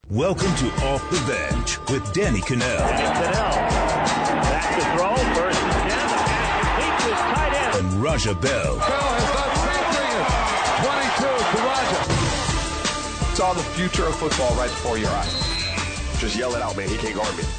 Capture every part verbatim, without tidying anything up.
Welcome to Off the Bench with Danny Kanell. Danny Kanell. Back to throw. First and ten. The pass complete to his tight end. And Raja Bell. Bell has done something. twenty-two to Raja. Saw the future of football right before your eyes. Just yell it out, man. He can't guard me.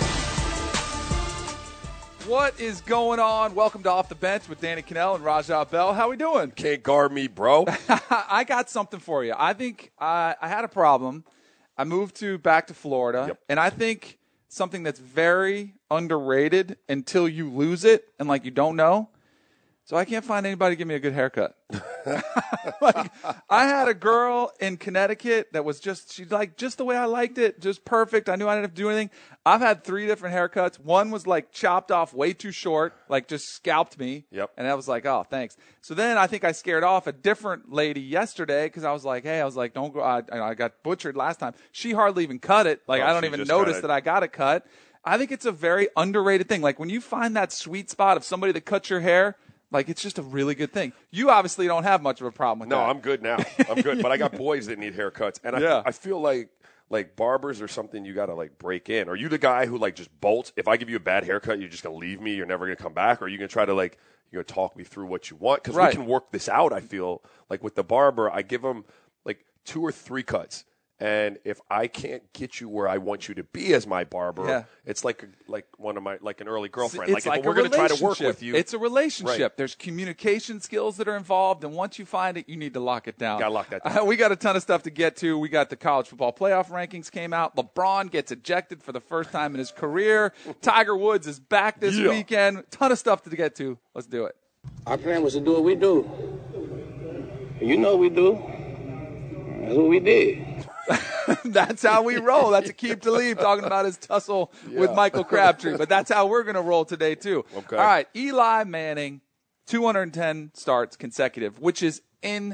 What is going on? Welcome to Off the Bench with Danny Kanell and Raja Bell. How we doing? Can't guard me, bro. I got something for you. I think I, I had a problem. I moved to back to Florida, Yep. and I think something that's very underrated until you lose it and, like, you don't know. So I can't find anybody to give me a good haircut. Like, I had a girl in Connecticut that was just, she's like, just the way I liked it, just perfect. I knew I didn't have to do anything. I've had three different haircuts. One was like chopped off way too short, like just scalped me. Yep. And I was like, oh, thanks. So then I think I scared off a different lady yesterday because I was like, hey, I was like, don't go. I, I got butchered last time. She hardly even cut it. Like, Oh, I don't she even just notice got it. that I got it cut. I think it's a very underrated thing. Like, when you find that sweet spot of somebody that cuts your hair, like, it's just a really good thing. You obviously don't have much of a problem with No, that. I'm good now. I'm good. But I got boys that need haircuts. And I, Yeah. I feel like like barbers are something you got to, like, break in. Are you the guy who, like, just bolts? If I give you a bad haircut, you're just going to leave me? You're never going to come back? Or are you going to try to, like, you're going to talk me through what you want? Because Right. we can work this out, I feel. Like, with the barber, I give them, like, two or three cuts. And if I can't get you where I want you to be as my barber, Yeah. it's like like one of my like an early girlfriend. It's like, like if we're a going to try to work relationship. with you, It's a relationship. Right. There's communication skills that are involved, and once you find it, you need to lock it down. Gotta lock that down. Uh, we got a ton of stuff to get to. We got the college football playoff rankings came out. LeBron gets ejected for the first time in his career. Tiger Woods is back this Yeah. weekend. Ton of stuff to get to. Let's do it. Our plan was to do what we do. You know what we do. That's what we did. That's how we roll. That's Aqib Talib talking about his tussle with Michael Crabtree. But that's how we're going to roll today, too. Okay. All right, Eli Manning, two hundred ten starts consecutive, which is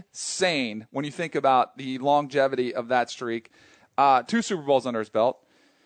insane when you think about the longevity of that streak. Uh, two Super Bowls under his belt,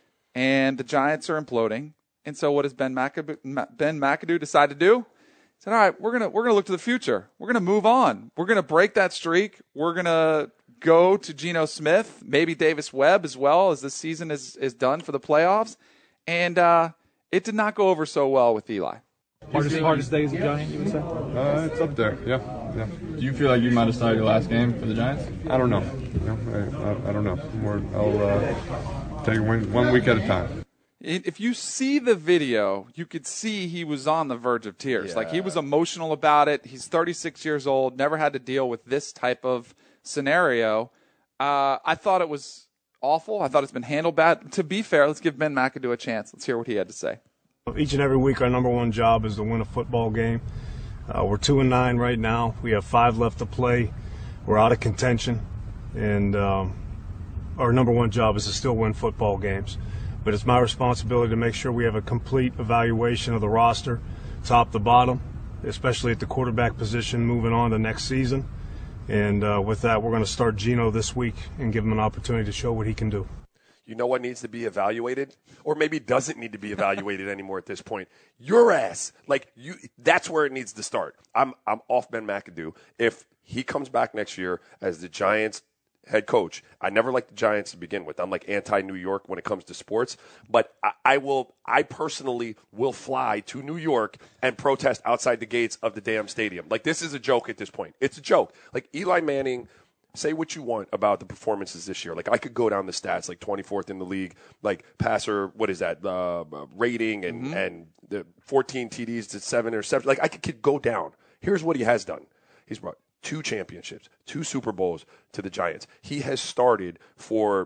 and the Giants are imploding. And so what does Ben McAdoo, Ben McAdoo decide to do? He said, all right, we're going to we're gonna look to the future. We're going to move on. We're going to break that streak. We're going to go to Geno Smith, maybe Davis Webb as well, as this season is, is done for the playoffs. And uh, it did not go over so well with Eli. Hardest, hardest days of Giant, you would say? Uh, it's up there, yeah, yeah. Do you feel like you might have started your last game for the Giants? I don't know. No, I, I, I don't know. More, I'll uh, take it one, one week at a time. If you see the video, you could see he was on the verge of tears. Yeah. Like, he was emotional about it. He's thirty-six years old, never had to deal with this type of scenario. Uh, I thought it was awful. I thought it's been handled bad. To be fair, let's give Ben McAdoo a chance. Let's hear what he had to say. Each and every week, our number one job is to win a football game. Uh, we're two and nine right now. We have five left to play. We're out of contention, and um, our number one job is to still win football games. But it's my responsibility to make sure we have a complete evaluation of the roster, top to bottom, especially at the quarterback position, moving on to next season. And uh, with that, we're going to start Geno this week and give him an opportunity to show what he can do. You know what needs to be evaluated, or maybe doesn't need to be evaluated anymore at this point? Your ass. Like, you. That's where it needs to start. I'm I'm off Ben McAdoo. If he comes back next year as the Giants head coach, I never liked the Giants to begin with. I'm like anti-New York when it comes to sports, but I, I will. I personally will fly to New York and protest outside the gates of the damn stadium. Like, this is a joke at this point. It's a joke. Like, Eli Manning. Say what you want about the performances this year. Like, I could go down the stats, like twenty-fourth in the league, like passer, what is that, uh, rating, and, mm-hmm. and the fourteen T Ds to seven interceptions. Like, I could, could go down. Here's what he has done. He's brought two championships, two Super Bowls to the Giants. He has started for,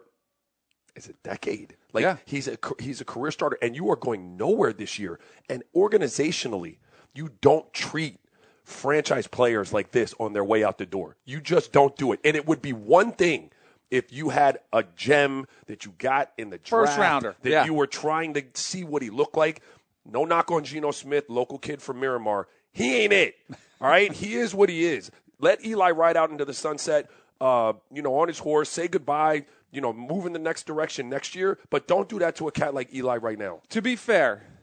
is it a decade? Like, yeah. he's a he's a career starter, and you are going nowhere this year. And organizationally, you don't treat franchise players like this on their way out the door. You just don't do it. And it would be one thing if you had a gem that you got in the draft, first rounder, that yeah. you were trying to see what he looked like. No knock on Geno Smith, local kid from Miramar. He ain't it. All right? He is what he is. Let Eli ride out into the sunset, uh, you know, on his horse, say goodbye, you know, move in the next direction next year. But don't do that to a cat like Eli right now. To be fair,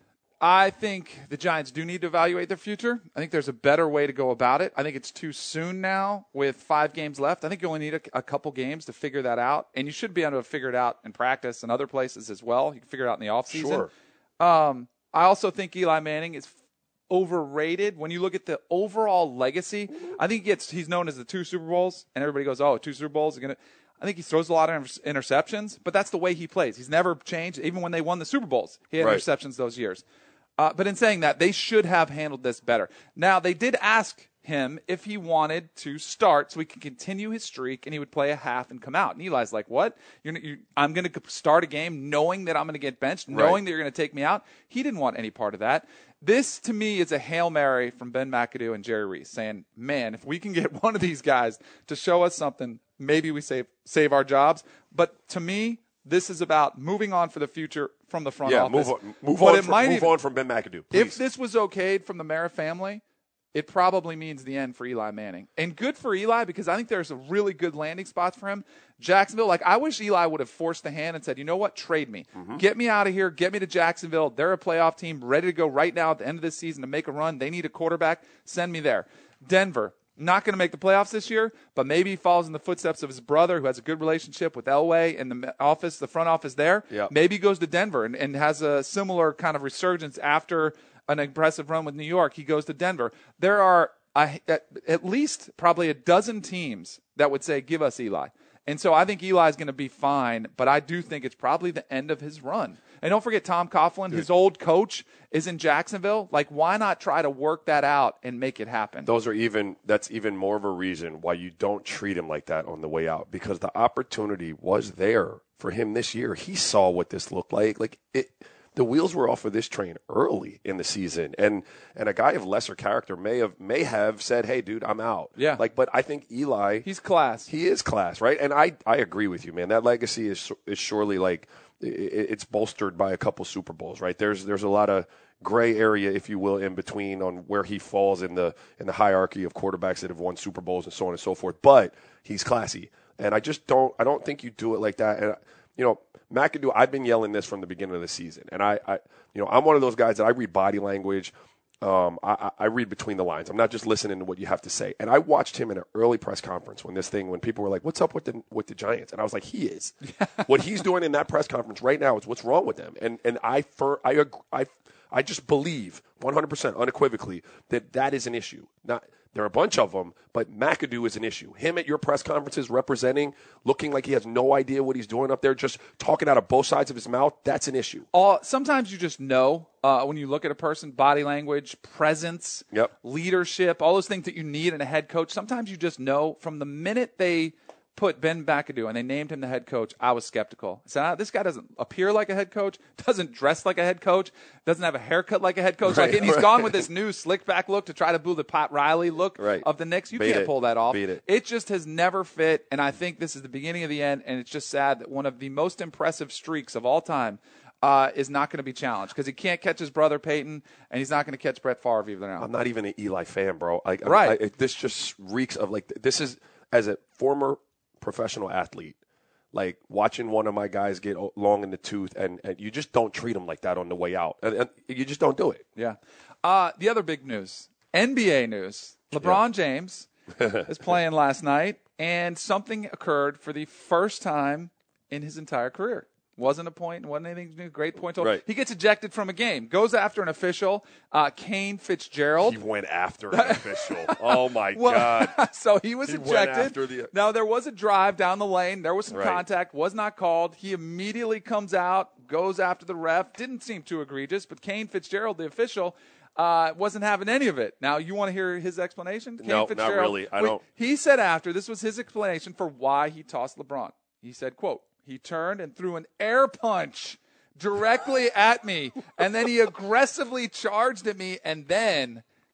I think the Giants do need to evaluate their future. I think there's a better way to go about it. I think it's too soon now with five games left. I think you only need a, a couple games to figure that out, and you should be able to figure it out in practice and other places as well. You can figure it out in the offseason. Sure. Um, I also think Eli Manning is overrated. When you look at the overall legacy, I think he gets, he's known as the two Super Bowls, and everybody goes, oh, two Super Bowls are going to – I think he throws a lot of interceptions, but that's the way he plays. He's never changed. Even when they won the Super Bowls, he had right. interceptions those years. Uh, but in saying that, they should have handled this better. Now, they did ask him if he wanted to start so he could continue his streak, and he would play a half and come out. And Eli's like, what? You're, you, I'm going to start a game knowing that I'm going to get benched, knowing right. that you're going to take me out. He didn't want any part of that. This, to me, is a Hail Mary from Ben McAdoo and Jerry Reese saying, man, if we can get one of these guys to show us something, maybe we save save our jobs. But to me, this is about moving on for the future from the front yeah, office. move on, move but on, it from, might move even, on from Ben McAdoo, please. If this was okayed from the Mara family, it probably means the end for Eli Manning. And good for Eli, because I think there's a really good landing spots for him. Jacksonville, like I wish Eli would have forced the hand and said, you know what, trade me. Mm-hmm. Get me out of here. Get me to Jacksonville. They're a playoff team ready to go right now at the end of this season to make a run. They need a quarterback. Send me there. Denver, not going to make the playoffs this year, but maybe he follows in the footsteps of his brother who has a good relationship with Elway and the office, the front office there. Yep. Maybe he goes to Denver and, and has a similar kind of resurgence after an impressive run with New York. He goes to Denver. There are a, at, at least probably a dozen teams that would say, give us Eli. And so I think Eli's going to be fine, but I do think it's probably the end of his run. And don't forget Tom Coughlin, Dude. his old coach, is in Jacksonville. Like, why not try to work that out and make it happen? Those are even that's even more of a reason why you don't treat him like that on the way out, because the opportunity was there for him this year. He saw what this looked like. Like it. The wheels were off of this train early in the season, and and a guy of lesser character may have may have said, "Hey, dude, I'm out." Yeah. Like, but I think Eli, he's class. He is class, right? And I, I agree with you, man. That legacy is is surely like it, it's bolstered by a couple Super Bowls, right? There's there's a lot of gray area, if you will, in between on where he falls in the in the hierarchy of quarterbacks that have won Super Bowls and so on and so forth. But he's classy, and I just don't I don't think you do it like that. And you know, McAdoo, I've been yelling this from the beginning of the season, and I, I you know, I'm one of those guys that I read body language. Um, I, I read between the lines. I'm not just listening to what you have to say. And I watched him in an early press conference when this thing, when people were like, "What's up with the with the Giants?" And I was like, "He is." What he's doing in that press conference right now is what's wrong with them. And and I for I I I just believe one hundred percent unequivocally that that is an issue. Not. There are a bunch of them, but McAdoo is an issue. Him at your press conferences representing, looking like he has no idea what he's doing up there, just talking out of both sides of his mouth, that's an issue. Uh, sometimes you just know uh, when you look at a person, body language, presence, yep. leadership, all those things that you need in a head coach. Sometimes you just know from the minute they put Ben McAdoo and they named him the head coach, I was skeptical. I said, ah, this guy doesn't appear like a head coach, doesn't dress like a head coach, doesn't have a haircut like a head coach. Right, like, and he's right. gone with this new slick back look to try to pull the Pat Riley look right. of the Knicks. You Beat can't it. pull that off. Beat it. It just has never fit, and I think this is the beginning of the end, and it's just sad that one of the most impressive streaks of all time Uh, is not going to be challenged because he can't catch his brother Peyton, and he's not going to catch Brett Favre either now. I'm not even an Eli fan, bro. Like, right. I, I, this just reeks of like this is as a former professional athlete, like watching one of my guys get long in the tooth, and, and you just don't treat them like that on the way out, and, and you just don't do it. Yeah. Uh, the other big news, N B A news. LeBron yeah. James is playing last night, and something occurred for the first time in his entire career. Wasn't a point, wasn't anything new, great point total. Right. He gets ejected from a game, goes after an official, uh, Kane Fitzgerald. He went after an official. Oh, my well, God. So he was he ejected. Went after the... Now, there was a drive down the lane. There was some right. contact, was not called. He immediately comes out, goes after the ref. Didn't seem too egregious, but Kane Fitzgerald, the official, uh, wasn't having any of it. Now, you want to hear his explanation? Kane No, Fitzgerald, not really. I don't. He said after, this was his explanation for why he tossed LeBron. He said, quote, he turned and threw an air punch directly at me, and then he aggressively charged at me and then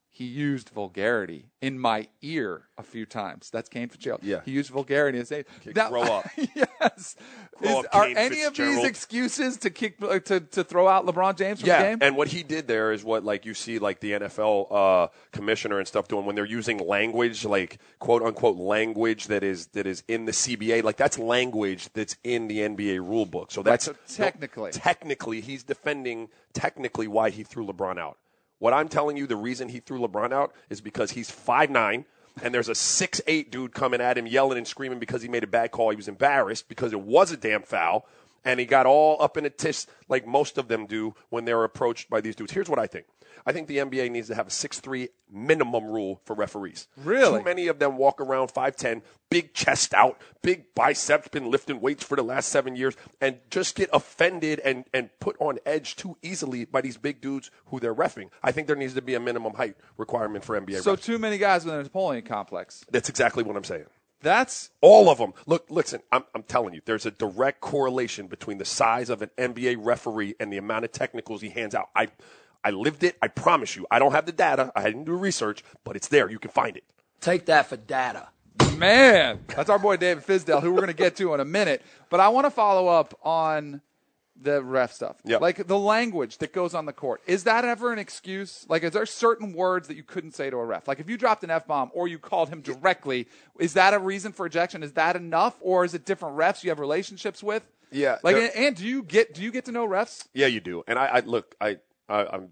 he used vulgarity in my ear a few times. That's Kane Fitzgerald. Yeah. He used vulgarity. And that, grow up. Yes. Grow Is, up, are Kane any of these Fitzgerald. excuses to kick uh, to to throw out LeBron James from yeah, the game? And what he did there is what like you see like the N F L uh, commissioner and stuff doing when they're using language like quote unquote language that is that is in the C B A. Like that's language that's in the N B A rule book. So that's right, so technically, no, technically he's defending technically why he threw LeBron out. What I'm telling you, the reason he threw LeBron out is because he's five nine, and there's a six eight dude coming at him yelling and screaming because he made a bad call. He was embarrassed because it was a damn foul, and he got all up in a tish like most of them do when they're approached by these dudes. Here's what I think. I think the N B A needs to have a six three minimum rule for referees. Really? Too many of them walk around five ten, big chest out, big biceps, been lifting weights for the last seven years, and just get offended and, and put on edge too easily by these big dudes who they're reffing. I think there needs to be a minimum height requirement for N B A So refs. too many guys with an Napoleon complex. That's exactly what I'm saying. That's all of them. Look, listen, I'm, I'm telling you, there's a direct correlation between the size of an N B A referee and the amount of technicals he hands out. I I lived it. I promise you. I don't have the data. I didn't do research, but it's there. You can find it. Take that for data. Man, that's our boy David Fisdale, who we're going to get to in a minute. But I want to follow up on the ref stuff. Yep. Like the language that goes on the court. Is that ever an excuse? Like, is there certain words that you couldn't say to a ref? Like, if you dropped an F-bomb or you called him directly, is that a reason for ejection? Is that enough? Or is it different refs you have relationships with? Yeah. Like, there- and, and do you get do you get to know refs? Yeah, you do. And I, I look, I, I, I'm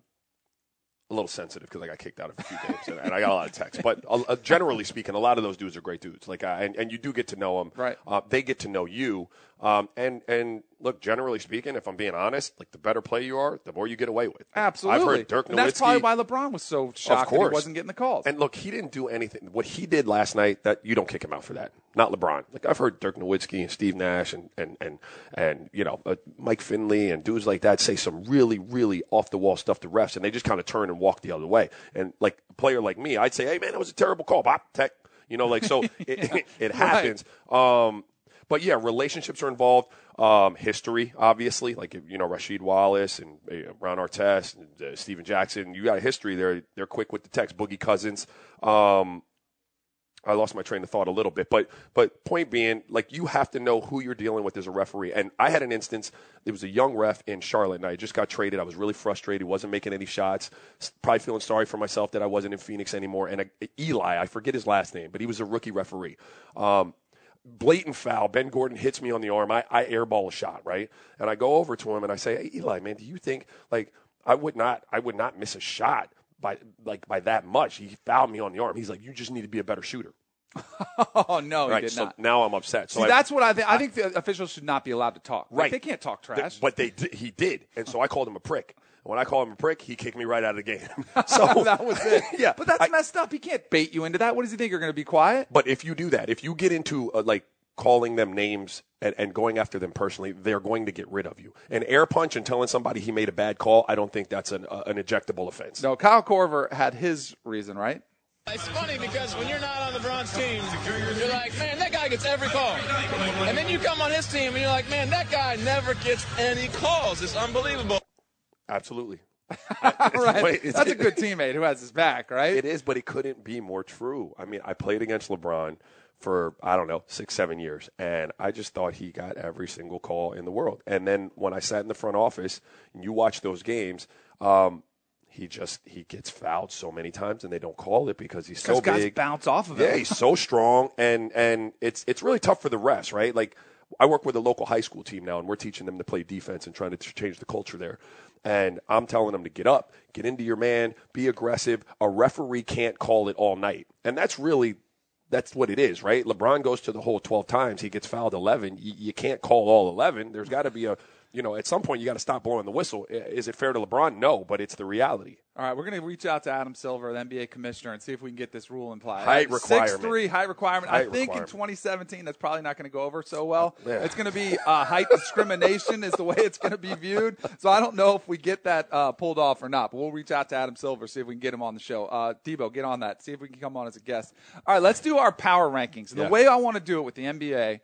a little sensitive because I got kicked out of a few games and, and I got a lot of texts. But uh, uh, generally speaking, a lot of those dudes are great dudes. Like, I, and, and you do get to know them. Right. Uh, they get to know you. Um, and and look, generally speaking, if I'm being honest, like the better player you are, the more you get away with. Absolutely. I've heard Dirk Nowitzki. And that's probably why LeBron was so shocked that he wasn't getting the calls. And look, he didn't do anything. What he did last night, that you don't kick him out for that. Not LeBron. Like I've heard Dirk Nowitzki and Steve Nash and and and and you know uh, Mike Finley and dudes like that say some really really off the wall stuff to refs, and they just kind of turn and walk the other way. And like a player like me, I'd say, hey man, that was a terrible call, Bob Tech. You know, like so it it, it happens. Right. Um, but yeah, relationships are involved. Um, history, obviously, like you know Rasheed Wallace and uh, Ron Artest and uh, Steven Jackson. You got a history there. They're quick with the text. Boogie Cousins. Um, I lost my train of thought a little bit, but but point being, like you have to know who you're dealing with as a referee. And I had an instance. There was a young ref in Charlotte, and I just got traded. I was really frustrated. Wasn't making any shots. Probably feeling sorry for myself that I wasn't in Phoenix anymore. And uh, Eli, I forget his last name, but he was a rookie referee. Um, blatant foul. Ben Gordon hits me on the arm. I, I airball a shot, right? And I go over to him and I say, hey, Eli, man, do you think like I would not I would not miss a shot by like by that much? He fouled me on the arm. He's like, you just need to be a better shooter. Oh no, he right, did so not. Now I'm upset. So See, I, that's what I think. I think the officials should not be allowed to talk. Like, right, they can't talk trash. Th- but they di- he did, and so I called him a prick. When I called him a prick, he kicked me right out of the game. So that was it. Yeah, but that's I, messed up. He can't bait you into that. What does he think? You're going to be quiet? But if you do that, if you get into uh, like calling them names and, and going after them personally, they're going to get rid of you. An air punch and telling somebody he made a bad call, I don't think that's an uh, an ejectable offense. No, Kyle Korver had his reason, right? It's funny because when you're not on LeBron's team, you're like, man, that guy gets every call. And then you come on his team and you're like, man, that guy never gets any calls. It's unbelievable. Absolutely. Right. Wait, That's a good teammate who has his back, right? It is, but it couldn't be more true. I mean, I played against LeBron for, I don't know, six, seven years, and I just thought he got every single call in the world. And then when I sat in the front office and you watch those games, um, He just he gets fouled so many times and they don't call it because he's so guys big. Bounce off of him. Yeah, he's so strong and and it's it's really tough for the refs, right? Like I work with a local high school team now and we're teaching them to play defense and trying to change the culture there. And I'm telling them to get up, get into your man, be aggressive. A referee can't call it all night. And that's really that's what it is, right? LeBron goes to the hole twelve times, he gets fouled eleven. You, you can't call all eleven. There's got to be a You know, at some point, you got to stop blowing the whistle. Is it fair to LeBron? No, but it's the reality. All right, we're going to reach out to Adam Silver, the N B A commissioner, and see if we can get this rule in play. Height requirement. six three, height requirement. Height I think requirement. in twenty seventeen, that's probably not going to go over so well. Yeah. It's going to be uh, height discrimination is the way it's going to be viewed. So I don't know if we get that uh, pulled off or not, but we'll reach out to Adam Silver, see if we can get him on the show. Uh, Debo, get on that. See if we can come on as a guest. All right, let's do our power rankings. The yeah. way I want to do it with the N B A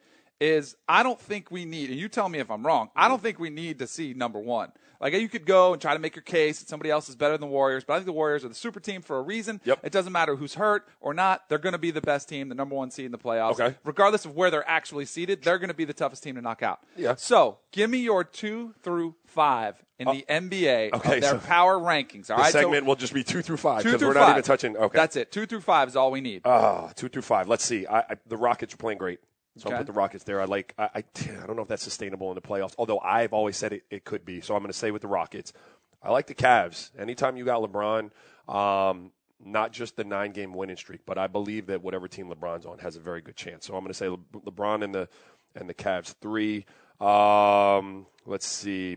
is I don't think we need, and you tell me if I'm wrong, I don't think we need to see number one. Like, you could go and try to make your case that somebody else is better than the Warriors, but I think the Warriors are the super team for a reason. Yep. It doesn't matter who's hurt or not. They're going to be the best team, the number one seed in the playoffs. Okay. Regardless of where they're actually seated, they're going to be the toughest team to knock out. Yeah. So, give me your two through five in the N B A okay, of their so power rankings. All the right. segment so, will just be two through five two because through we're five. not even touching. Okay. That's it. Two through five is all we need. Ah, two through five. Let's see. I, I, the Rockets are playing great. So Okay. I'll put the Rockets there. I like. I, I, I don't know if that's sustainable in the playoffs, although I've always said it, it could be. So I'm going to say with the Rockets. I like the Cavs. Anytime you got LeBron, um, not just the nine-game winning streak, but I believe that whatever team LeBron's on has a very good chance. So I'm going to say Le- LeBron and the and the Cavs three. Um, let's see,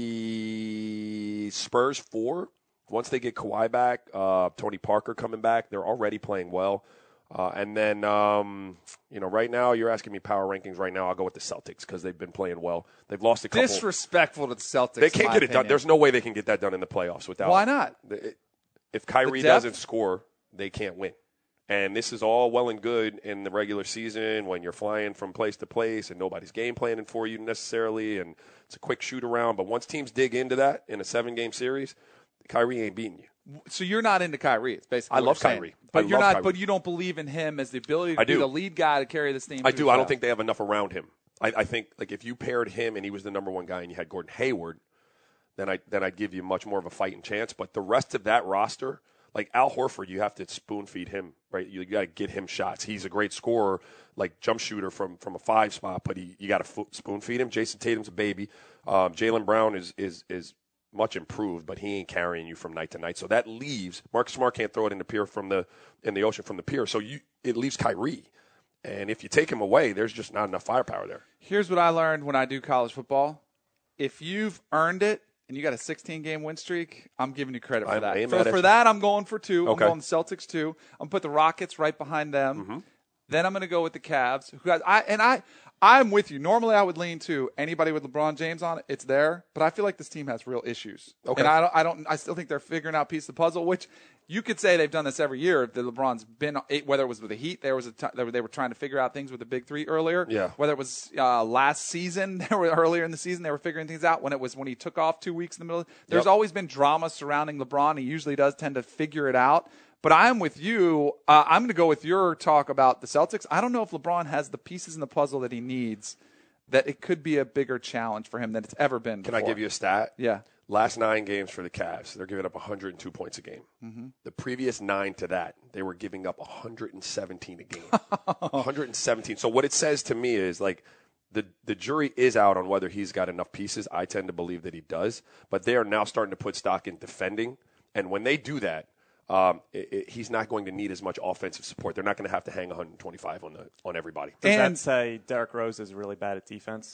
maybe Spurs four. Once they get Kawhi back, uh, Tony Parker coming back, they're already playing well. Uh, and then, um, you know, right now, you're asking me power rankings right now. I'll go with the Celtics because they've been playing well. They've lost a couple. Disrespectful to the Celtics. They can't in my get it done. opinion. There's no way they can get that done in the playoffs without. Why not? The, if Kyrie The depth? doesn't score, they can't win. And this is all well and good in the regular season when you're flying from place to place and nobody's game planning for you necessarily, and it's a quick shoot around. But once teams dig into that in a seven-game series, Kyrie ain't beating you. So you're not into Kyrie. It's basically I what love you're saying. Kyrie. But I you're love not. Kyrie. But you don't believe in him as the ability to I be do. the lead guy to carry this team. I to do. the I don't playoffs. think they have enough around him. I, I think like if you paired him and he was the number one guy and you had Gordon Hayward, then I then I'd give you much more of a fighting chance. But the rest of that roster, like Al Horford, you have to spoon feed him, right? You, you got to get him shots. He's a great scorer, like jump shooter from, from a five spot, but he you got to spoon feed him. Jason Tatum's a baby. Um, Jaylen Brown is is is much improved, but he ain't carrying you from night to night. So that leaves Marcus Smart can't throw it in the pier from the in the ocean from the pier. So you it leaves Kyrie. And if you take him away, there's just not enough firepower there. Here's what I learned when I do college football. If you've earned it and you got a sixteen-game win streak, I'm giving you credit for I'm- that. I'm For, mad at for you. that, I'm going for two. Okay. I'm going the Celtics two. I'm going to put the Rockets right behind them. Mm-hmm. Then I'm going to go with the Cavs. Who guys, I and I, I'm with you. Normally, I would lean to anybody with LeBron James on it. It's there, but I feel like this team has real issues. Okay. And I don't, I don't, I still think they're figuring out piece of the puzzle. Which you could say they've done this every year. That LeBron's been, whether it was with the Heat, there was a t- they were- they were trying to figure out things with the big three earlier. Yeah. Whether it was uh, last season, they were earlier in the season, they were figuring things out. When it was when he took off two weeks in the middle, there's Yep. always been drama surrounding LeBron. He usually does tend to figure it out. But I'm with you. Uh, I'm going to go with your talk about the Celtics. I don't know if LeBron has the pieces in the puzzle that he needs, that it could be a bigger challenge for him than it's ever been Can before. I give you a stat? Yeah. Last nine games for the Cavs, they're giving up one hundred two points a game. Mm-hmm. The previous nine to that, they were giving up one hundred seventeen a game. one hundred seventeen. So what it says to me is like the the jury is out on whether he's got enough pieces. I tend to believe that he does, but they are now starting to put stock in defending, and when they do that, Um, it, it, he's not going to need as much offensive support. They're not going to have to hang one hundred twenty-five on the on everybody. Does And- that say Derrick Rose is really bad at defense?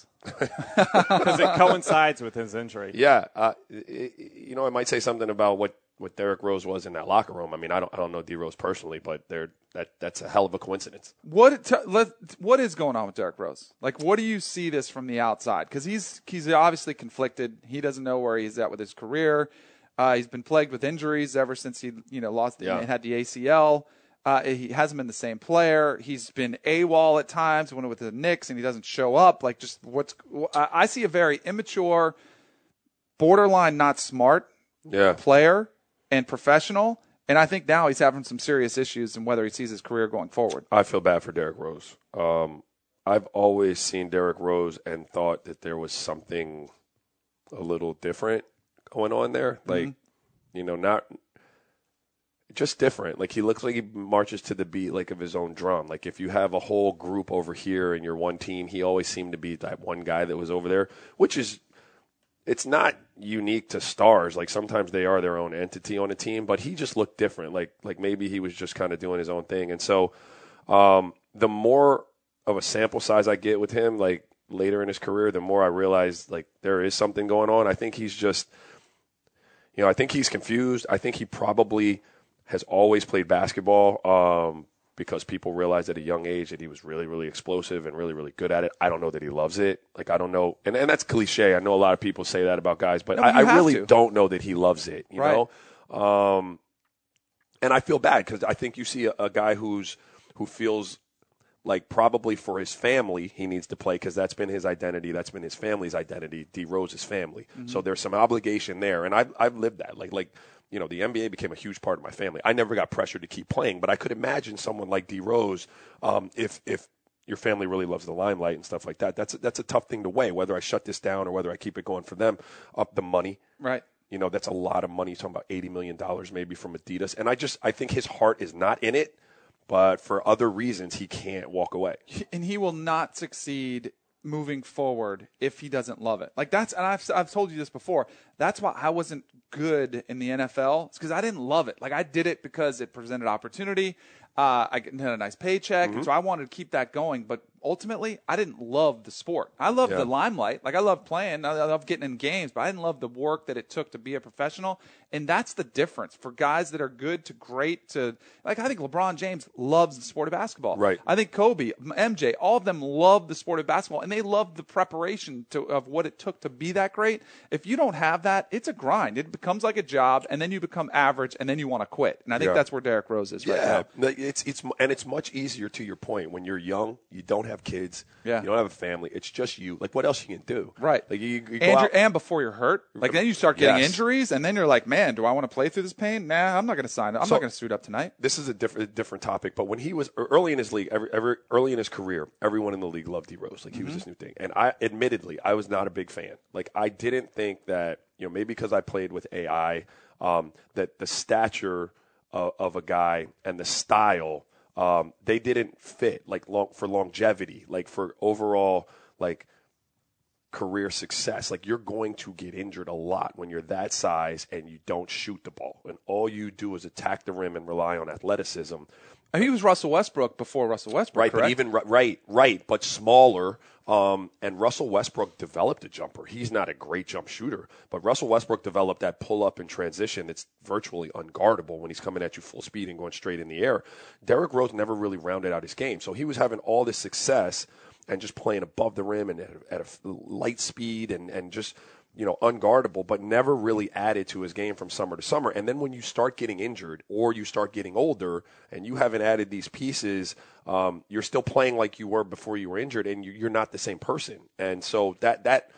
Because it coincides with his injury. Yeah, uh, it, you know, I might say something about what, what Derrick Rose was in that locker room. I mean, I don't I don't know D Rose personally, but they're, that that's a hell of a coincidence. What t- let, what is going on with Derrick Rose? Like, what do you see this from the outside? Because he's he's obviously conflicted. He doesn't know where he's at with his career. Uh, he's been plagued with injuries ever since he, you know, lost Yeah. and had the A C L. Uh, he hasn't been the same player. He's been AWOL at times when with the Knicks, and he doesn't show up. Like, just what's I I see a very immature, borderline not smart Yeah. player and professional. And I think now he's having some serious issues in whether he sees his career going forward. I feel bad for Derrick Rose. Um, I've always seen Derrick Rose and thought that there was something a little different going on there. Like, you know, not just different. Like, he looks like he marches to the beat like of his own drum. Like, if you have a whole group over here and you're one team, he always seemed to be that one guy that was over there, which is, it's not unique to stars. Like, sometimes they are their own entity on a team, but he just looked different. Like, like maybe he was just kind of doing his own thing. And so, um, the more of a sample size I get with him, like later in his career, the more I realize like there is something going on. I think he's just, you know, I think he's confused. I think he probably has always played basketball um, because people realized at a young age that he was really, really explosive and really, really good at it. I don't know that he loves it. Like, I don't know. And, and that's cliche. I know a lot of people say that about guys, but No, but I, you I have really to. don't know that he loves it, you Right. know? Um, and I feel bad because I think you see a, a guy who's who feels like probably for his family, he needs to play because that's been his identity. That's been his family's identity, D Rose's family. Mm-hmm. So there's some obligation there. And I've, I've lived that. Like, like, you know, the N B A became a huge part of my family. I never got pressured to keep playing, but I could imagine someone like D Rose, um, if, if, your family really loves the limelight and stuff like that. That's a, that's a tough thing to weigh, whether I shut this down or whether I keep it going for them. Up the money. Right. You know, that's a lot of money. You're talking about eighty million dollars maybe from Adidas. And I just, I think his heart is not in it, but for other reasons, he can't walk away. And he will not succeed moving forward if he doesn't love it. Like that's, and I've, I've told you this before. That's why I wasn't good in the N F L. It's because I didn't love it. Like I did it because it presented opportunity. Uh, I had a nice paycheck, Mm-hmm. and so I wanted to keep that going. But ultimately, I didn't love the sport. I loved Yeah. the limelight. Like I loved playing. I loved getting in games, but I didn't love the work that it took to be a professional. And that's the difference for guys that are good to great to like. I think LeBron James loves the sport of basketball. Right. I think Kobe, M J, all of them love the sport of basketball, and they love the preparation to, of what it took to be that great. If you don't have that, it's a grind. It becomes like a job, and then you become average, and then you want to quit. And I think Yeah. that's where Derrick Rose is right now. Yeah, it's it's and it's much easier to your point when you're young. You don't have kids. Yeah. You don't have a family. It's just you. Like what else you can do? Right. Like you, you go And, you're, out- and before you're hurt, like then you start getting Yes. injuries, and then you're like, man, do I want to play through this pain? Nah, I'm not going to sign it. I'm So- not going to suit up tonight. This is a different different topic, but when he was early in his league, every, every early in his career, everyone in the league loved D Rose. Like he Mm-hmm. was this new thing, and I admittedly I was not a big fan. Like I didn't think that you know maybe because I played with A I, um, that the stature of, of a guy and the style um, they didn't fit like long, for longevity, like for overall like career success. Like you're going to get injured a lot when you're that size and you don't shoot the ball, and all you do is attack the rim and rely on athleticism. And he was Russell Westbrook before Russell Westbrook, Right, correct? but even right, right, but smaller. Um, and Russell Westbrook developed a jumper. He's not a great jump shooter, but Russell Westbrook developed that pull up and transition that's virtually unguardable when he's coming at you full speed and going straight in the air. Derrick Rose never really rounded out his game, so he was having all this success and just playing above the rim and at a, at a light speed and and just you know, unguardable, but never really added to his game from summer to summer. And then when you start getting injured or you start getting older and you haven't added these pieces, um, you're still playing like you were before you were injured, and you, you're not the same person. And so that, that,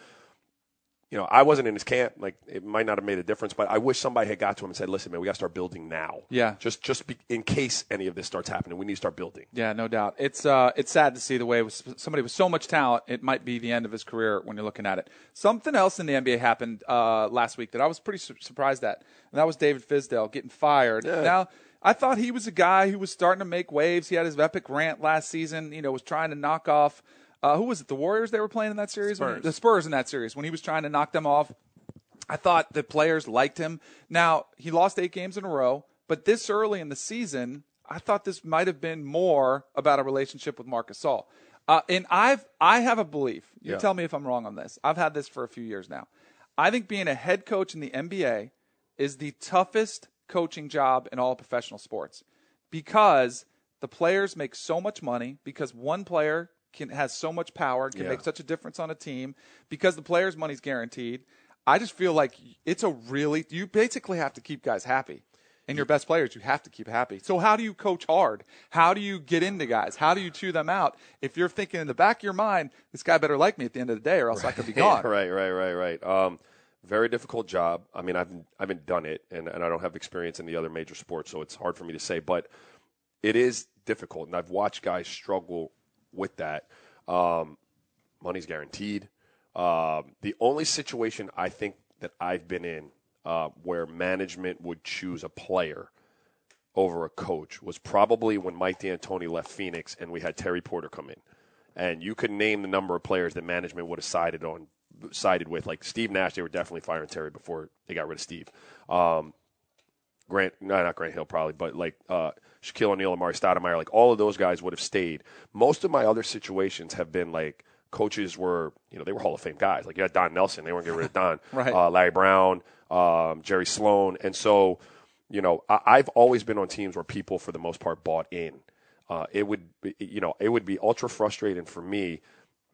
you know, I wasn't in his camp. Like, it might not have made a difference, but I wish somebody had got to him and said, listen, man, we got to start building now. Yeah. Just, just be, in case any of this starts happening, we need to start building. Yeah, no doubt. It's uh, it's sad to see the way it was, somebody with so much talent, it might be the end of his career when you're looking at it. Something else in the N B A happened uh, last week that I was pretty su- surprised at, and that was David Fizdale getting fired. Yeah. Now, I thought he was a guy who was starting to make waves. He had his epic rant last season, you know, was trying to knock off, uh, who was it, the Warriors they were playing in that series? Spurs. The Spurs in that series, when he was trying to knock them off. I thought the players liked him. Now, he lost eight games in a row, but this early in the season, I thought this might have been more about a relationship with Marc Gasol. Uh, and I've, I have a belief. You Yeah. tell me if I'm wrong on this. I've had this for a few years now. I think being a head coach in the N B A is the toughest coaching job in all professional sports because the players make so much money, because one player can has so much power, can Yeah. make such a difference on a team, because the players' money's guaranteed. I just feel like it's a really – you basically have to keep guys happy. And your best players, you have to keep happy. So how do you coach hard? How do you get into guys? How do you chew them out? If you're thinking in the back of your mind, this guy better like me at the end of the day or else I could be gone. right, right, right, right. Um, very difficult job. I mean, I've I haven't done it, and, and I don't have experience in the other major sports, so it's hard for me to say. But it is difficult, and I've watched guys struggle with that. Um, money's guaranteed. Um, the only situation I think that I've been in uh, where management would choose a player over a coach was probably when Mike D'Antoni left Phoenix and we had Terry Porter come in. And you could name the number of players that management would have sided on, sided with. Like Steve Nash, they were definitely firing Terry before they got rid of Steve. Um, Grant, no, not Grant Hill probably, but like uh, Shaquille O'Neal, Amari Stoudemire, like all of those guys would have stayed. Most of my other situations have been like coaches were, you know, they were Hall of Fame guys. Like you had Don Nelson, they weren't getting rid of Don. Right. Uh, Larry Brown, um, Jerry Sloan, and so, you know, I, I've always been on teams where people, for the most part, bought in. Uh, it would, be, you know, it would be ultra frustrating for me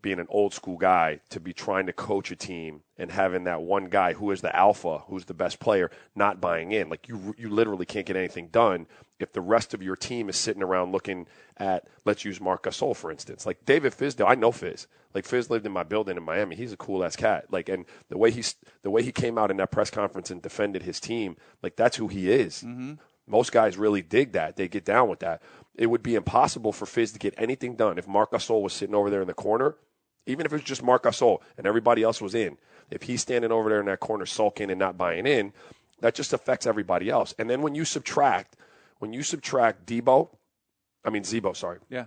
being an old school guy, to be trying to coach a team and having that one guy who is the alpha, who's the best player, not buying in. Like, you you literally can't get anything done if the rest of your team is sitting around looking at, let's use Marc Gasol, for instance. Like, David Fizdale, I know Fizz. Like, Fizz lived in my building in Miami. He's a cool-ass cat. Like, and the way, he's, the way he came out in that press conference and defended his team, like, that's who he is. Mm-hmm. Most guys really dig that. They get down with that. It would be impossible for Fizz to get anything done if Marc Gasol was sitting over there in the corner, even if it was just Marc Gasol and everybody else was in. If he's standing over there in that corner sulking and not buying in, that just affects everybody else. And then when you subtract, when you subtract Debo, I mean Zebo, sorry. Yeah.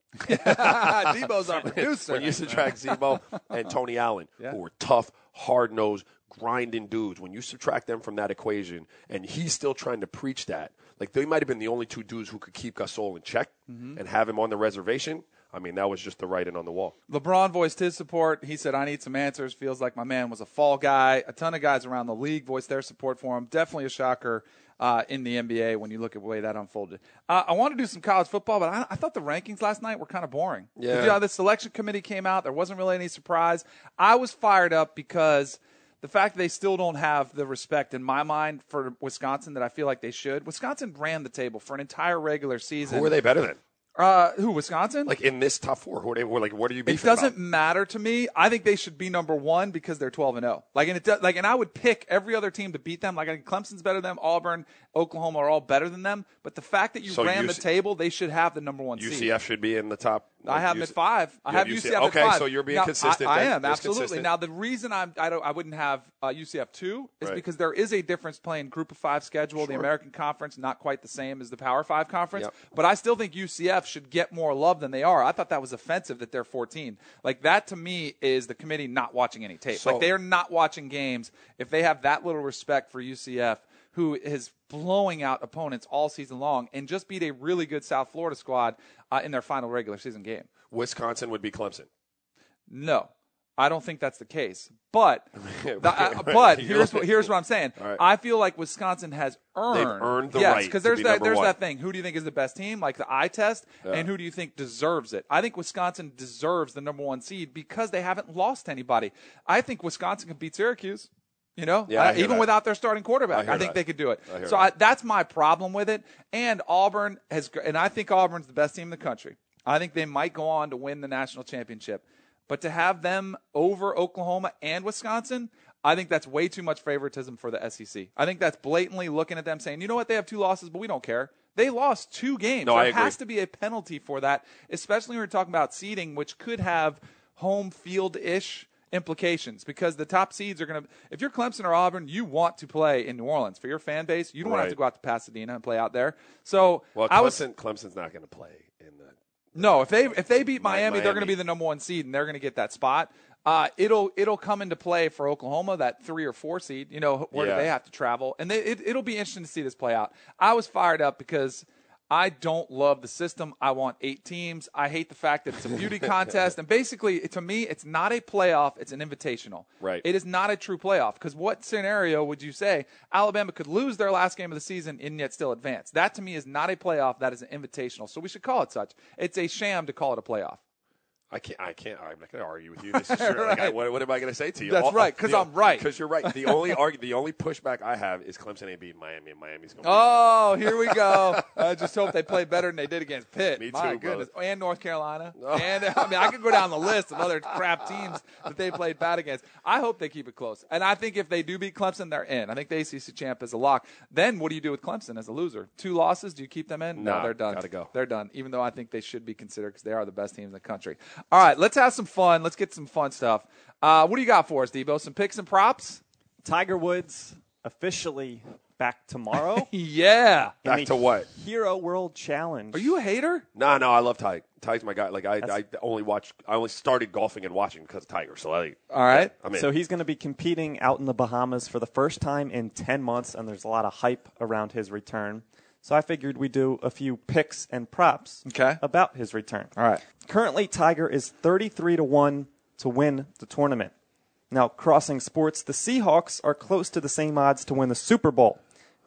Debo's our producer. When you subtract Zebo and Tony Allen, yeah. who are tough, hard-nosed, grinding dudes, when you subtract them from that equation, and he's still trying to preach that, like, they might have been the only two dudes who could keep Gasol in check mm-hmm. and have him on the reservation. I mean, that was just the writing on the wall. LeBron voiced his support. He said, I need some answers. Feels like my man was a fall guy. A ton of guys around the league voiced their support for him. Definitely a shocker uh, in the N B A when you look at the way that unfolded. Uh, I want to do some college football, but I, I thought the rankings last night were kind of boring. Yeah. You know, the selection committee came out. There wasn't really any surprise. I was fired up because the fact that they still don't have the respect in my mind for Wisconsin that I feel like they should. Wisconsin ran the table for an entire regular season. Who are they better than? Uh, who, Wisconsin? Like, in this top four, who are they? Like, what are you beefing It doesn't about? matter to me. I think they should be number one because they're twelve and oh. Like, and it does, like, and I would pick every other team to beat them. Like, I think Clemson's better than them. Auburn, Oklahoma are all better than them. But the fact that you So ran U C the table, they should have the number one U C seed. F should be in the top. I have them U at C five. I You have have U C F U C F. at Okay, five. so you're being now, consistent I, I then. am, Just absolutely. consistent. Now, the reason I'm, I, don't, I wouldn't have uh, U C F two is Right. because there is a difference playing group of five schedule. The Sure. American Conference, not quite the same as the Power Five Conference. Yep. But I still think U C F should get more love than they are. I thought that was offensive that they're fourteen. Like, that to me is the committee not watching any tape. So- like, they are not watching games if they have that little respect for U C F, who is blowing out opponents all season long and just beat a really good South Florida squad uh, in their final regular season game. Wisconsin would be Clemson. No, I don't think that's the case. But Right, the, uh, right. but You're here's like- what here's what I'm saying. All right. I feel like Wisconsin has earned They've earned the yes, right because to there's be that number there's one. that thing. Who do you think is the best team? Like the eye test, Yeah. and who do you think deserves it? I think Wisconsin deserves the number one seed because they haven't lost to anybody. I think Wisconsin can beat Syracuse. You know, Yeah, I uh, hear even that. without their starting quarterback, I hear I, think that. they could do it. I hear So that. I, that's my problem with it. And Auburn has, and I think Auburn's the best team in the country. I think they might go on to win the national championship. But to have them over Oklahoma and Wisconsin, I think that's way too much favoritism for the S E C. I think that's blatantly looking at them saying, you know what, they have two losses, but we don't care. They lost two games. No, there I agree. has to be a penalty for that, especially when we're talking about seeding, which could have home field-ish implications because the top seeds are going to – if you're Clemson or Auburn, you want to play in New Orleans. For your fan base, you don't want to have Right. to go out to Pasadena and play out there. So Well, I was Clemson, Clemson's not going to play in the. no, if they if they beat Mi- Miami, they're going to Miami. be the number one seed and they're going to get that spot. Uh, it'll it'll come into play for Oklahoma, that three or four seed. You know, where do Yeah. they have to travel? And they, it, it'll be interesting to see this play out. I was fired up because I don't love the system. I want eight teams. I hate the fact that it's a beauty contest. And basically, to me, it's not a playoff. It's an invitational. Right. It is not a true playoff because what scenario would you say Alabama could lose their last game of the season and yet still advance? That, to me, is not a playoff. That is an invitational. So we should call it such. It's a sham to call it a playoff. I can't. I can't. I'm not going to argue with you. This is true. Like, I, Right. what, what am I going to say to you? That's All- right, 'cause the- I'm right. Because you're right. The only argue, the only pushback I have is Clemson ain't beating Miami, and Miami's going. Oh, here we go. I just hope they play better than they did against Pitt. Me My too, goodness. brother. And North Carolina. Oh. And I mean, I could go down the list of other crap teams that they played bad against. I hope they keep it close. And I think if they do beat Clemson, they're in. I think the A C C champ is a lock. Then what do you do with Clemson as a loser? Two losses? Do you keep them in? No, Nah, they're done. gotta go. They're done. Even though I think they should be considered because they are the best team in the country. All right, let's have some fun. Let's get some fun stuff. Uh, what do you got for us, Debo? Some picks and props? Tiger Woods officially back tomorrow. Yeah. in Back the to what? Hero World Challenge. Are you a hater? No, no. I love Ty. Ty's my guy. Like I, I That's- only watch. I only started golfing and watching because of Tiger. So I. All right. I mean, So he's going to be competing out in the Bahamas for the first time in ten months, and there's a lot of hype around his return. So I figured we'd do a few picks and props Okay. about his return. All right. Currently, Tiger is thirty-three to one to win the tournament. Now, crossing sports, the Seahawks are close to the same odds to win the Super Bowl.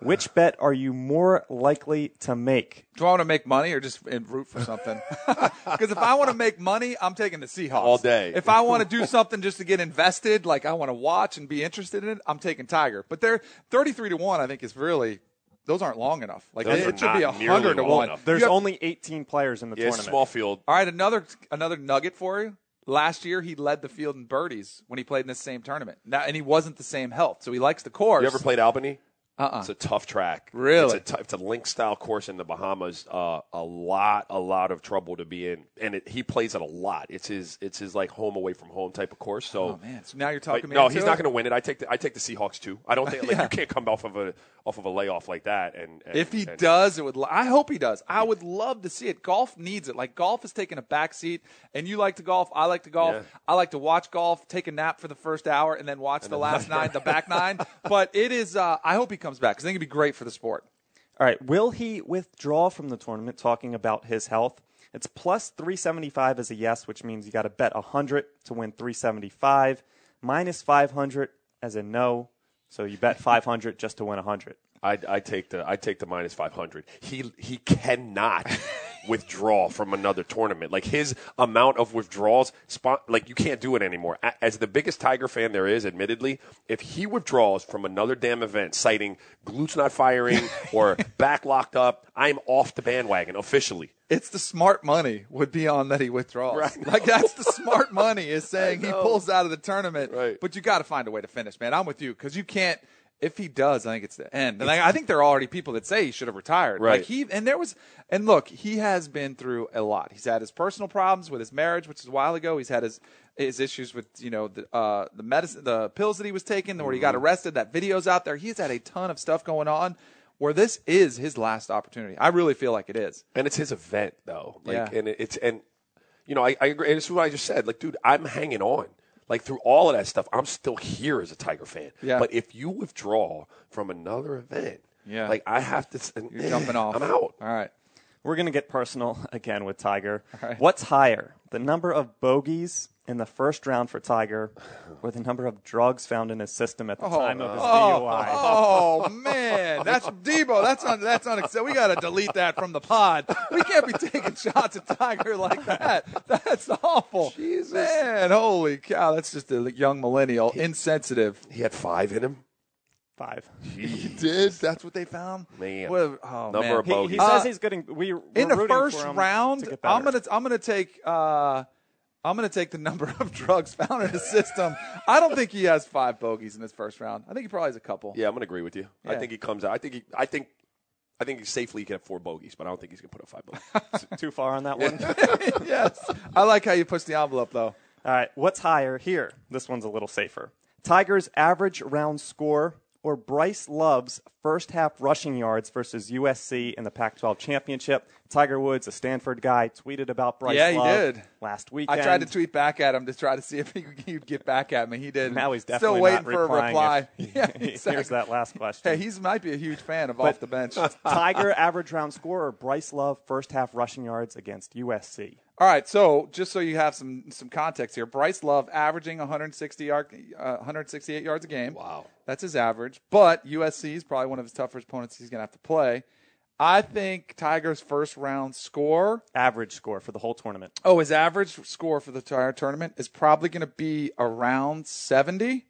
Which bet are you more likely to make? Do I want to make money or just and root for something? Because if I want to make money, I'm taking the Seahawks all day. If I want to do something just to get invested, like I want to watch and be interested in it, I'm taking Tiger. But they're thirty-three to one. I think is really those aren't long enough. Like Those it, are it should be not a hundred to nearly long one. enough. There's You have- only eighteen players in the Yeah, it's tournament. small field. All right, another another nugget for you. Last year, he led the field in birdies when he played in this same tournament. Now, and he wasn't the same health, so he likes the course. You ever played Albany? Uh-uh. It's a tough track. Really? It's a, t- it's a link-style course in the Bahamas. Uh, a lot, a lot of trouble to be in, and it, he plays it a lot. It's his, it's his like home away from home type of course. So, Oh man! So now you're talking like, me. no, into he's it? not going to win it. I take the, I take the Seahawks too. I don't think like Yeah. you can't come off of a off of a layoff like that. And, and If he and, does, it would. I hope he does. I would love to see it. Golf needs it. Like golf is taking a back seat, and you like to golf. I like to golf. Yeah. I like to watch golf, take a nap for the first hour, and then watch the last nine, the back nine. But it is. Uh, I hope he comes back because I think it'd be great for the sport. All right, will he withdraw from the tournament? Talking about his health, it's plus three seventy-five as a yes, which means you got to bet one hundred to win three seventy-five, minus five hundred as a no, so you bet five hundred just to win one hundred. I, I take the I take the minus five hundred. He he cannot withdraw from another tournament. Like his amount of withdrawals, spot, like you can't do it anymore. A- As the biggest Tiger fan there is, admittedly, if he withdraws from another damn event, citing glutes not firing or back locked up, I'm off the bandwagon officially. It's the smart money would be on that he withdraws. Right. Like that's the smart money is saying he pulls out of the tournament. Right. But you got to find a way to finish, man. I'm with you because you can't. If he does, I think it's the end. And like, I think there are already people that say he should have retired. Right. Like he and there was and look, he has been through a lot. He's had his personal problems with his marriage, which is a while ago. He's had his his issues with you know the uh, the medicine, the pills that he was taking, where he got arrested. That video's out there. He's had a ton of stuff going on. Where this is his last opportunity. I really feel like it is. And it's his event, though. Like, Yeah. and it's and you know, I, I agree. And it's what I just said. Like, dude, I'm hanging on. Like through all of that stuff, I'm still here as a Tiger fan. Yeah. But if you withdraw from another event, Yeah. like I have to, You're jumping off. I'm out. All right. We're going to get personal again with Tiger. All right. What's higher, the number of bogeys in the first round for Tiger or the number of drugs found in his system at the time of his D U I? Oh man, that's Debo. That's un, that's unacceptable. We got to delete that from the pod. We can't be taking shots at Tiger like that. That's awful. Jesus. Man, holy cow, that's just a young millennial, insensitive. He had five in him. Five. He did. That's what they found. Man. What, oh Number man. of He, bogeys. he Uh, says he's getting. We we're In the rooting first for him round, to get better. I'm gonna I'm gonna take uh, I'm gonna take the number of drugs found in his system. I don't think he has five bogeys in his first round. I think he probably has a couple. Yeah, I'm gonna agree with you. I Yeah. think he comes out. I think he. I think. I think he safely can have four bogeys, but I don't think he's gonna put up five bogeys. Too far on that one. Yes, I like how you push the envelope though. All right, what's higher here? This one's a little safer. Tiger's average round score or Bryce Love's first half rushing yards versus U S C in the Pac twelve championship. Tiger Woods, a Stanford guy, tweeted about Bryce Yeah, he Love did. last weekend. I tried to tweet back at him to try to see if he could get back at me. He didn't. Now he's still definitely waiting not for a replying reply. if Yeah, he exactly. hears that last question. Hey, he might be a huge fan of off the bench. Tiger average round score or Bryce Love first half rushing yards against U S C. All right, so just so you have some some context here, Bryce Love averaging one hundred sixty yard, uh, one hundred sixty-eight yards a game. Wow, that's his average. But U S C is probably one of his tougher opponents he's going to have to play. I think Tiger's first round score, average score for the whole tournament. Oh, his average score for the entire tournament is probably going to be around seventy.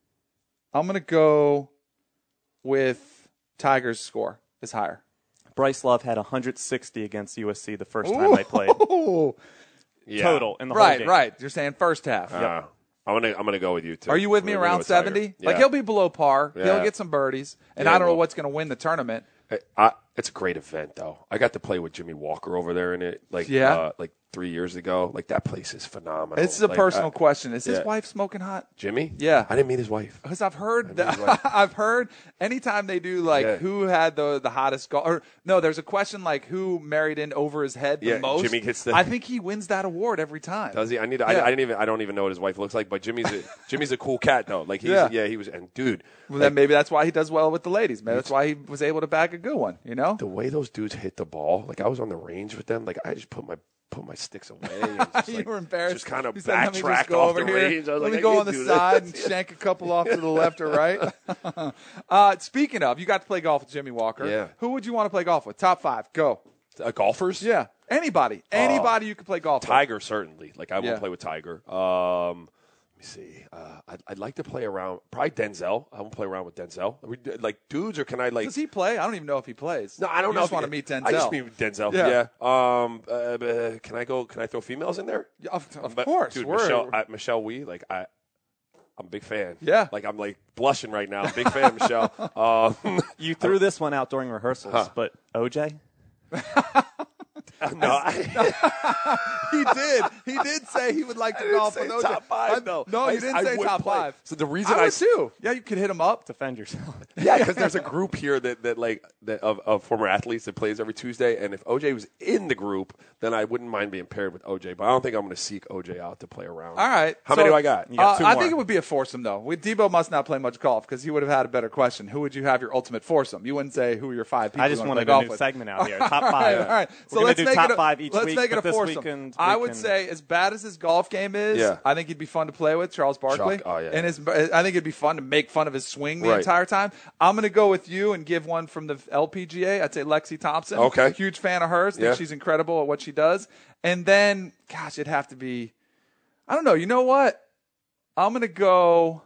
I'm going to go with Tiger's score is higher. Bryce Love had one hundred sixty against U S C the first time they played. Yeah. Total in the right, whole game. Right, You're saying first half. Uh, yep. I'm gonna I'm gonna go with you too. Are you with me I'm gonna go around with Tiger. seventy? Yeah. Like he'll be below par. Yeah. He'll get some birdies, and Yeah, I don't know well- what's going to win the tournament. I, I, it's a great event, though. I got to play with Jimmy Walker over there in it, like Yeah. uh, like three years ago. Like that place is phenomenal. This is a Like, personal I- question. Is his yeah. wife smoking hot? Jimmy? Yeah. I didn't meet his wife. Because I've heard I mean, that I've heard anytime they do like Yeah. who had the the hottest golf or no, there's a question like who married in over his head the Yeah, most. Jimmy gets the- I think he wins that award every time. Does he? I need. To, I, Yeah. I didn't even. I don't even know what his wife looks like. But Jimmy's a Jimmy's a cool cat though. Like he's Yeah. yeah, he was. And dude, Well, like, then maybe that's why he does well with the ladies. Maybe that's why he was able to bag a good one. You know? the way those dudes hit the ball, like I was on the range with them. Like I just put my put my sticks away. And just, you like, were embarrassed. Just kind of you said, let me just backtracked go off over the here. range. I was Let like, me go I on the can do side this. and shank a couple off to the left or right. uh, speaking of, you got to play golf with Jimmy Walker. Yeah. Who would you want to play golf with? Top five. Go. Uh, golfers? Yeah. Anybody. Anybody you could play golf Tiger, certainly. Like, I will Yeah. play with Tiger. Um, let me see. Uh, I'd, I'd like to play around. Probably Denzel. I want to play around with Denzel. Are we, like, dudes, or can I, with. like. Does he play? I don't even know if he plays. No, I don't you know. just if want he- to meet Denzel. I just meet Denzel. Yeah. Yeah. Um. Uh, uh, can I go? Can I throw females in there? Yeah, of, of But, course. dude. We're, Michelle, I, Michelle Wee. Like I, I'm a big fan. Yeah. Like I'm like blushing right now. Big fan, Michelle. Um, You threw this one out during rehearsals, Huh. but O J? no, I, he did. He did say he would like to I didn't golf say with O J. top five, I- though. No, I- you didn't I say would top play. five. So the reason I I would too. Yeah, you could hit him up. Defend yourself. Yeah, because there's a group here that, that like that of, of former athletes that plays every Tuesday, and if O J was in the group, then I wouldn't mind being paired with O J. But I don't think I'm going to seek O J out to play around. All right. How So, many do I got? You got Uh, two I more. think it would be a foursome, though. With Debo must not play much golf because he would have had a better question. Who would you have your ultimate foursome? You wouldn't say who are your five people. I just you wanted play a golf new with. segment out here. Top All five. right, all right. We're So gonna let's do make top it a, five each let's week, make it but a this foursome. weekend I we would can- say, as bad as his golf game is, Yeah. I think he'd be fun to play with, Charles Barkley. Chuck, oh, yeah. And his, I think it'd be fun to make fun of his swing the Right. entire time. I'm going to go with you and give one from the L P G A. I'd say Lexi Thompson. Okay. Huge fan of hers. Think Yeah. she's incredible at what she does. And then, gosh, it'd have to be, I don't know. You know what? I'm going to go.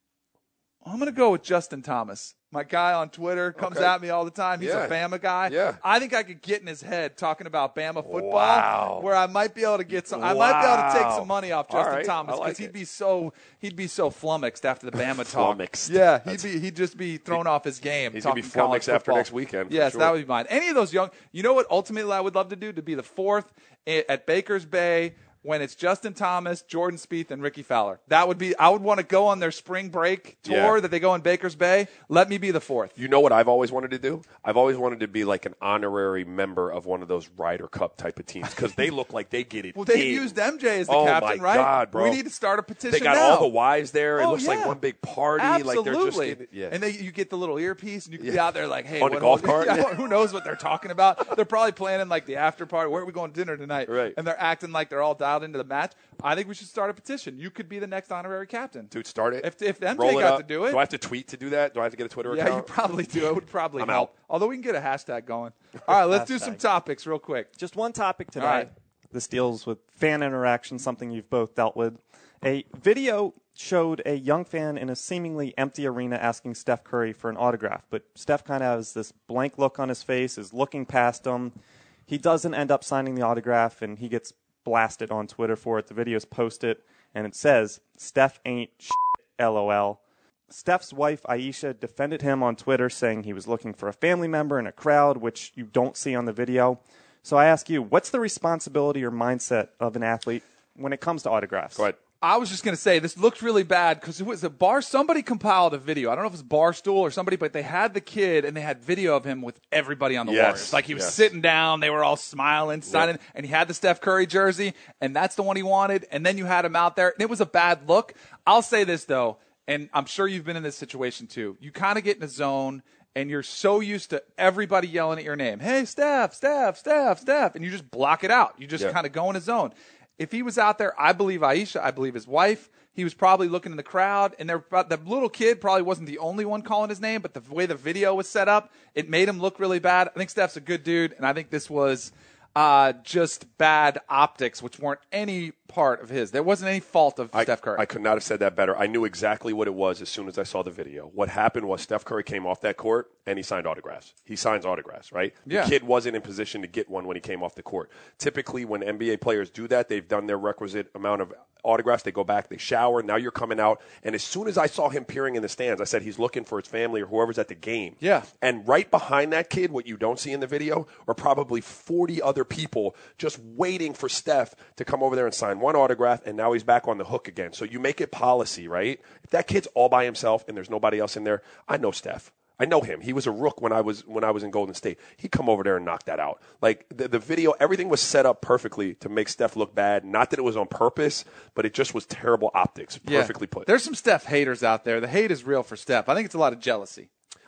I'm going to go with Justin Thomas. My guy on Twitter comes Okay. at me all the time. He's Yeah. a Bama guy. Yeah. I think I could get in his head talking about Bama football, Wow. where I might be able to get some. I might be able to take Wow. some money off All Justin right. Thomas I like because he'd it. be so he'd be so flummoxed after the Bama talk. Flummoxed. Yeah, he'd be he'd just be thrown off his game. He's gonna be talking college flummoxed after football. next weekend, for Yes, sure. that would be mine. Any of those young. You know what? Ultimately, I would love to do to be the fourth i- at Baker's Bay. When it's Justin Thomas, Jordan Spieth, and Ricky Fowler. That would be, I would want to go on their spring break tour Yeah. that they go in Baker's Bay. Let me be the fourth. You know what I've always wanted to do? I've always wanted to be like an honorary member of one of those Ryder Cup type of teams because they look like they get it. Well, they in. used M J as the Oh, captain, my right? God, bro. We need to start a petition They got now. all the wives there. It Oh, looks like yeah. one big party. Absolutely. Like they're just getting, yeah. And they, you get the little earpiece, and you can be Yeah. out there like, hey, On the what- golf cart? yeah, Yeah. who knows what they're talking about? They're probably planning like the after party. Where are we going to dinner tonight? Right. And they're acting like they're all dialed into the match. I think we should start a petition. You could be the next honorary captain. Dude, start it. If, if M J Roll it got up. to do it. Do I have to tweet to do that? Do I have to get a Twitter Yeah, account? you probably do. It would probably I'm help. out. Although we can get a hashtag going. All right, let's do some Hashtag. topics real quick. Just one topic tonight. All right. This deals with fan interaction, something you've both dealt with. A video showed a young fan in a seemingly empty arena asking Steph Curry for an autograph, but Steph kind of has this blank look on his face, is looking past him. He doesn't end up signing the autograph, and he gets blasted on Twitter for it. The video's posted, and it says, Steph ain't shit, LOL. Steph's wife, Aisha, defended him on Twitter, saying he was looking for a family member in a crowd, which you don't see on the video. So I ask you, what's the responsibility or mindset of an athlete when it comes to autographs? Go ahead. I was just going to say, this looks really bad because it was a bar. Somebody compiled a video. I don't know if it was Barstool or somebody, but they had the kid and they had video of him with everybody on the Yes, Warriors. Like he was yes. sitting down, they were all smiling, signing, and he had the Steph Curry jersey, and that's the one he wanted. And then you had him out there, and it was a bad look. I'll say this, though, and I'm sure you've been in this situation too. You kind of get in a zone, and you're so used to everybody yelling at your name. Hey, Steph, Steph, Steph, Steph. And you just block it out. You just Yeah. kind of go in a zone. If he was out there, I believe Aisha, I believe his wife, he was probably looking in the crowd, and there, the little kid probably wasn't the only one calling his name, but the way the video was set up, it made him look really bad. I think Steph's a good dude, and I think this was uh, just bad optics, which weren't any part of his. There wasn't any fault of I, Steph Curry. I could not have said that better. I knew exactly what it was as soon as I saw the video. What happened was Steph Curry came off that court and he signed autographs. He signs autographs, right? The Yeah. kid wasn't in position to get one when he came off the court. Typically, when N B A players do that, they've done their requisite amount of autographs. They go back, they shower. Now you're coming out. And as soon as I saw him peering in the stands, I said he's looking for his family or whoever's at the game. Yeah. And right behind that kid, what you don't see in the video, are probably forty other people just waiting for Steph to come over there and sign one autograph, and now he's back on the hook again. So you make it policy, right? If that kid's all by himself and there's nobody else in there, I know Steph. I know him. He was a rook when I was when I was in Golden State. He'd come over there and knock that out. Like the, the video, everything was set up perfectly to make Steph look bad. Not that it was on purpose, but it just was terrible optics. Yeah. Perfectly put. There's some Steph haters out there. The hate is real for Steph. I think it's a lot of jealousy. Oh, no,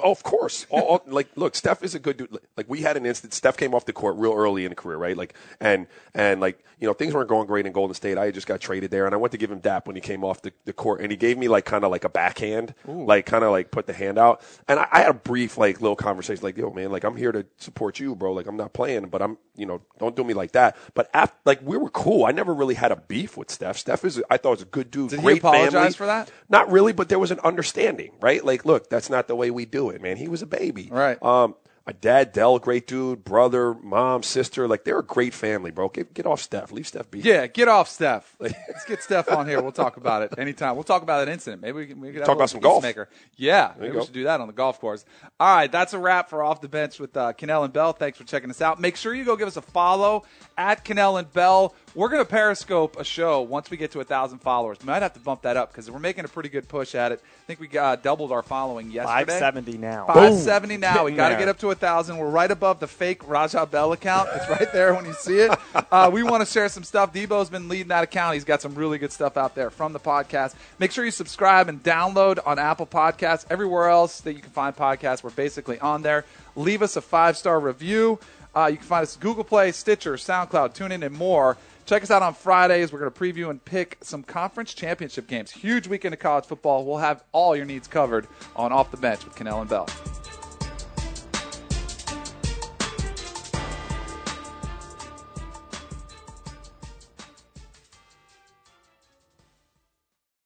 Oh, of course. all, all, like, look, Steph is a good dude. Like, we had an instant. Steph came off the court real early in the career, right? Like, and and like, you know, things weren't going great in Golden State. I had just got traded there, and I went to give him dap when he came off the, the court, and he gave me like kind of like a backhand, Ooh. like kind of like put the hand out, and I, I had a brief like little conversation, like, yo, man, like I'm here to support you, bro. Like I'm not playing, but I'm, you know, don't do me like that. But after, like we were cool. I never really had a beef with Steph. Steph is, I thought was a good dude. Did great he apologize family. for that? Not really, but there was an understanding, right? Like, look, that's not the way we do it, man. He was a baby, right? Um, my dad, Dell, great dude, brother, mom, sister, like they're a great family, bro. Get, get off Steph. Leave Steph be. Yeah, get off Steph. Let's get Steph on here. We'll talk about it anytime. We'll talk about that incident. Maybe we can, we can have talk a about some golf. Maker. Yeah, maybe we should do that on the golf course. All right, that's a wrap for Off the Bench with uh, Cannell and Bell. Thanks for checking us out. Make sure you go give us a follow at Cannell and Bell. We're going to Periscope a show once we get to one thousand followers. We might have to bump that up because we're making a pretty good push at it. I think we got doubled our following yesterday. five seventy now. five seventy now. We got to there. get up to one thousand. We're right above the fake Raja Bell account. It's right there when you see it. Uh, we want to share some stuff. Debo's been leading that account. He's got some really good stuff out there from the podcast. Make sure you subscribe and download on Apple Podcasts. Everywhere else that you can find podcasts, we're basically on there. Leave us a five-star review. Uh, you can find us at Google Play, Stitcher, SoundCloud, TuneIn, and more. Check us out on Fridays. We're going to preview and pick some conference championship games. Huge weekend of college football. We'll have all your needs covered on Off the Bench with Cannell and Bell.